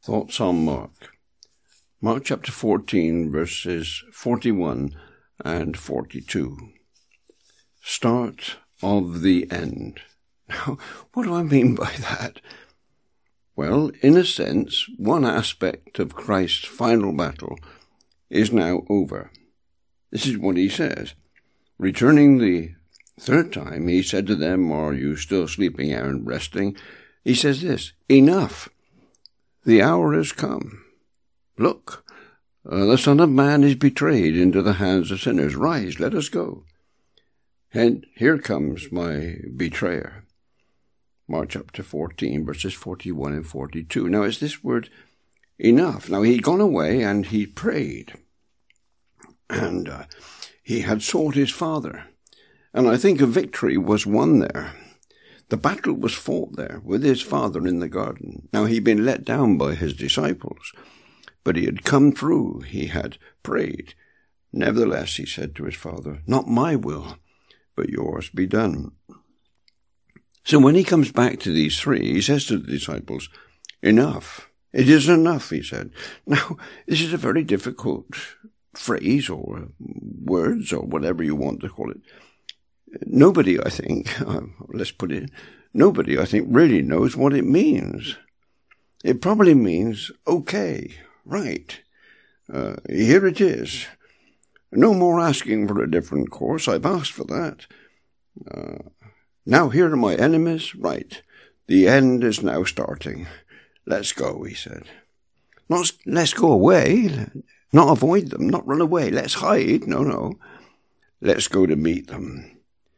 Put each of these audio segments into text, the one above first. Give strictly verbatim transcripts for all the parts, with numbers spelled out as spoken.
Thoughts on Mark. Mark chapter fourteen, verses forty-one and forty-two. Start of the end. Now, what do I mean by that? Well, in a sense, one aspect of Christ's final battle is now over. This is what he says. Returning the third time, he said to them, "Are you still sleeping and resting?" He says this, "Enough. The hour has come. Look, uh, the Son of Man is betrayed into the hands of sinners. Rise, let us go. And here comes my betrayer." Mark chapter fourteen, verses forty-one and forty-two. Now, it's this word, enough. Now, he'd gone away and he prayed. And uh, he had sought his Father. And I think a victory was won there. The battle was fought there with his Father in the garden. Now, he'd been let down by his disciples, but he had come through. He had prayed. Nevertheless, he said to his Father, "Not my will, but yours be done." So when he comes back to these three, he says to the disciples, "Enough. It is enough," he said. Now, this is a very difficult phrase or words or whatever you want to call it. Nobody, I think, uh, let's put it, nobody, I think, really knows what it means. It probably means, okay, right, uh, here it is. No more asking for a different course. I've asked for that. Uh, now here are my enemies. Right, the end is now starting. Let's go, he said. Not let's go away, not avoid them, not run away. Let's hide. No, no. Let's go to meet them.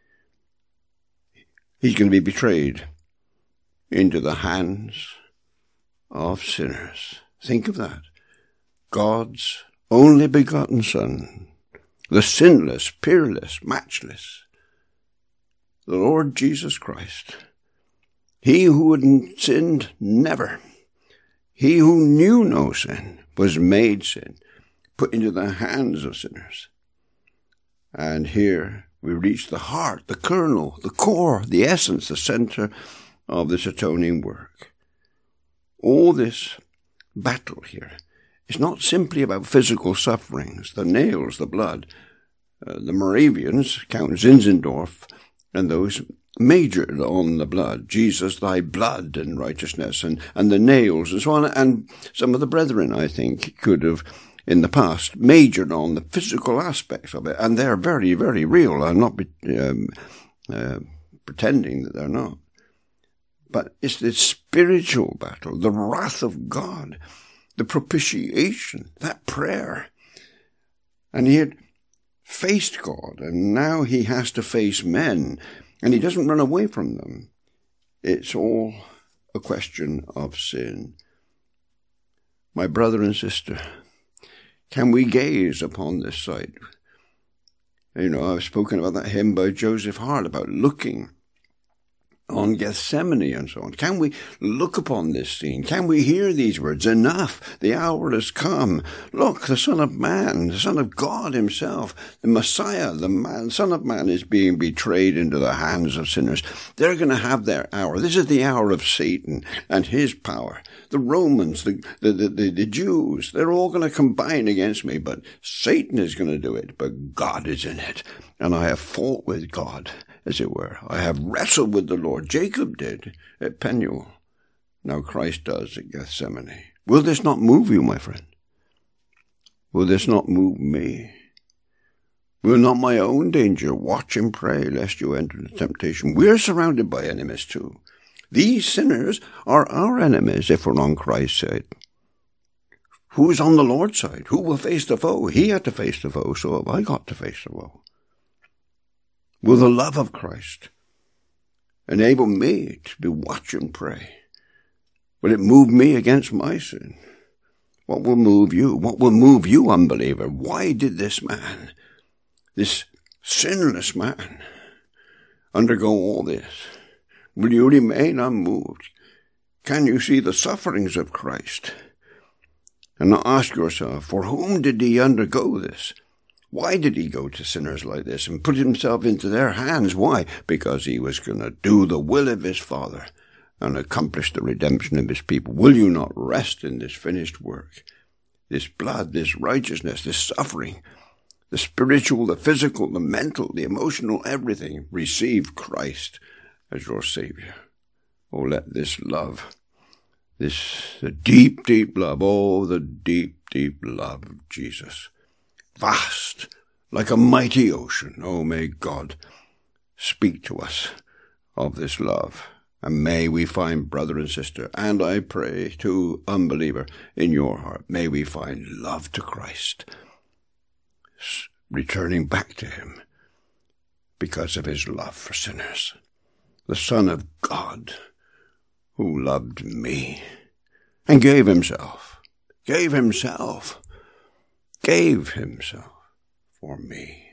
He's going to be betrayed into the hands of sinners. Think of that. God's only begotten Son, the sinless, peerless, matchless, the Lord Jesus Christ. He who hadn't sinned, never. He who knew no sin was made sin, put into the hands of sinners. And here we reach the heart, the kernel, the core, the essence, the center of this atoning work. All this battle here is not simply about physical sufferings, the nails, the blood. Uh, the Moravians, Count Zinzendorf, and those majored on the blood. Jesus, thy blood and righteousness, and, and the nails and so on. And some of the brethren, I think, could have in the past majored on the physical aspects of it, and they're very, very real. I'm not um, uh, pretending that they're not. But it's the spiritual battle, the wrath of God, the propitiation, that prayer. And he had faced God, and now he has to face men, and he doesn't run away from them. It's all a question of sin. My brother and sister, can we gaze upon this sight? You know, I've spoken about that hymn by Joseph Hart about looking on Gethsemane and so on. Can we look upon this scene? Can we hear these words? Enough, the hour has come. Look, the Son of Man, the Son of God himself, the Messiah, the man, Son of Man is being betrayed into the hands of sinners. They're going to have their hour. This is the hour of Satan and his power. The Romans, the, the, the, the, the Jews, they're all going to combine against me, but Satan is going to do it, but God is in it. And I have fought with God, as it were. I have wrestled with the Lord. Jacob did at Peniel. Now Christ does at Gethsemane. Will this not move you, my friend? Will this not move me? Will not my own danger watch and pray lest you enter into temptation? We're surrounded by enemies too. These sinners are our enemies if we're on Christ's side. Who's on the Lord's side? Who will face the foe? He had to face the foe, so have I got to face the foe. Will the love of Christ enable me to be watch and pray? Will it move me against my sin? What will move you? What will move you, unbeliever? Why did this man, this sinless man, undergo all this? Will you remain unmoved? Can you see the sufferings of Christ? And now ask yourself, for whom did he undergo this? Why did he go to sinners like this and put himself into their hands? Why? Because he was going to do the will of his Father and accomplish the redemption of his people. Will you not rest in this finished work? This blood, this righteousness, this suffering, the spiritual, the physical, the mental, the emotional, everything. Receive Christ as your Savior. Oh, let this love, this the deep, deep love, oh, the deep, deep love of Jesus, vast, like a mighty ocean. Oh, may God speak to us of this love. And may we find, brother and sister, and I pray to unbeliever, in your heart, may we find love to Christ, returning back to him because of his love for sinners. The Son of God, who loved me and gave himself, gave himself, gave himself for me.